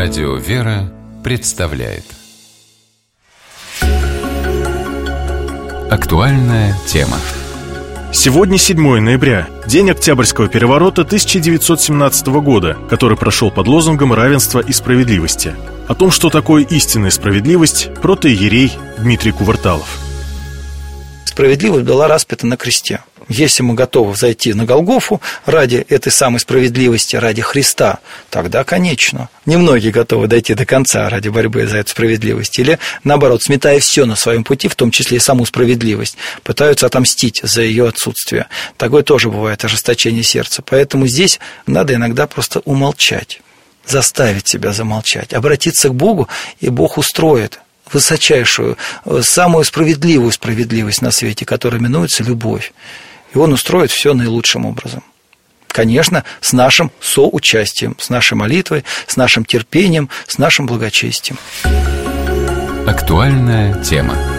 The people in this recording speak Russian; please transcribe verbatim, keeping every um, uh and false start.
Радио «Вера» представляет актуальная тема. Сегодня седьмое ноября, день Октябрьского переворота тысяча девятьсот семнадцатого года, который прошел под лозунгом равенства и справедливости. О том, что такое истинная справедливость, протоиерей Дмитрий Кувырталов. Справедливость была распята на кресте. Если мы готовы зайти на Голгофу ради этой самой справедливости, ради Христа, тогда, конечно, немногие готовы дойти до конца ради борьбы за эту справедливость. Или, наоборот, сметая все на своем пути, в том числе и саму справедливость, пытаются отомстить за ее отсутствие. Такое тоже бывает ожесточение сердца. Поэтому здесь надо иногда просто умолчать, заставить себя замолчать, обратиться к Богу, и Бог устроит высочайшую, самую справедливую справедливость на свете, которая именуется любовь. И Он устроит все наилучшим образом. Конечно, с нашим соучастием, с нашей молитвой, с нашим терпением, с нашим благочестием. Актуальная тема.